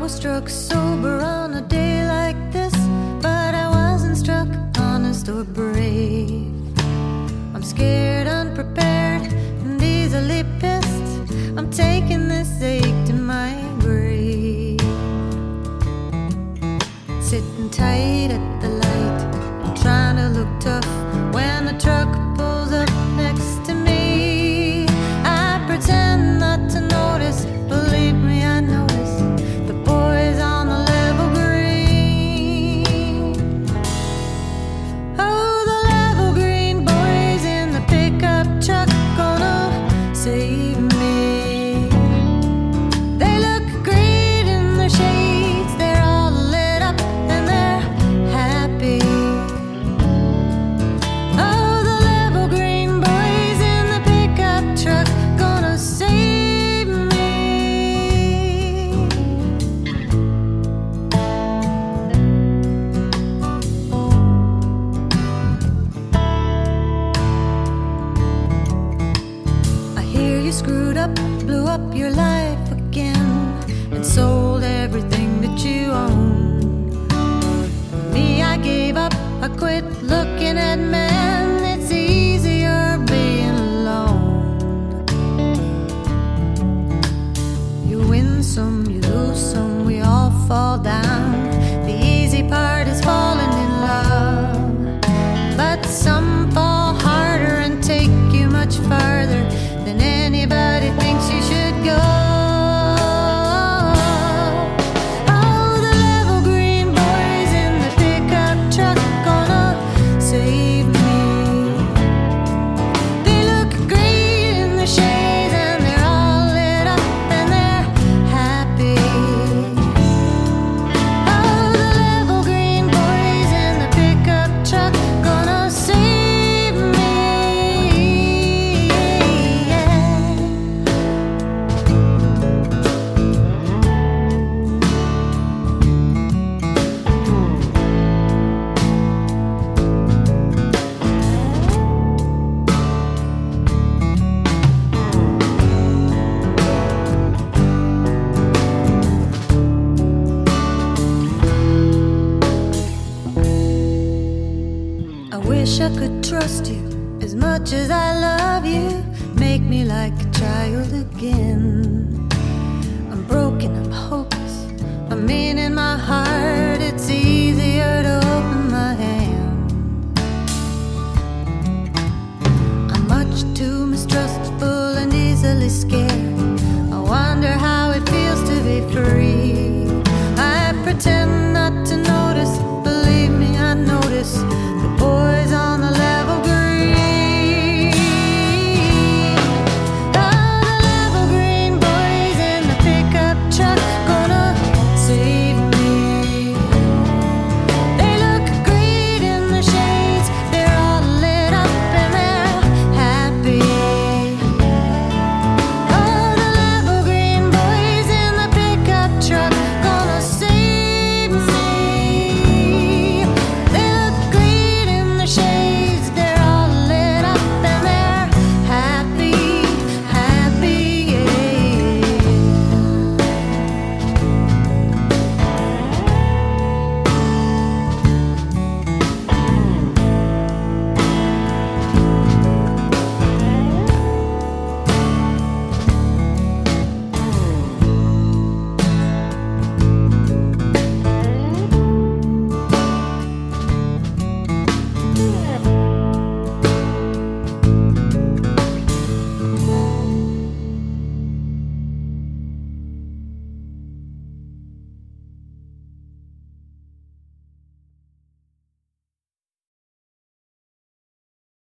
was struck sober on a day like this, but I wasn't struck honest or brave. I'm scared, unprepared, and easily pissed. I'm taking this ache to my grave. Sitting tight at the light, I'm trying to look tough when the truck pulls up next to me. I pretend not to notice, believe me, I notice the boys on the level green. Oh, the level green boys in the pickup truck gonna save me. They look great in their shades, they're all lit up and they're happy. Oh, the level green boys in the pickup truck gonna save me. I hear you screwed up, blew up your life again, and sold everything that you own. Me, I gave up, I quit looking at men. It's easier being alone. You win some, you lose some, we all fall down. The easy part is falling in love, but some fall harder and take you much farther than anybody thinks you should go. Oh, the level green boys in the pickup truck gonna save me. They look great in the shades and they're all lit up and they're happy. Oh, the level green boys in the pickup truck gonna save me. I wish I could trust you as much as I love you. Make me like a child again. I'm broken, I'm hopeless, I mean in my heart it's easier to open my hand. I'm much too mistrustful and easily scared. I wonder how it feels to be free. I pretend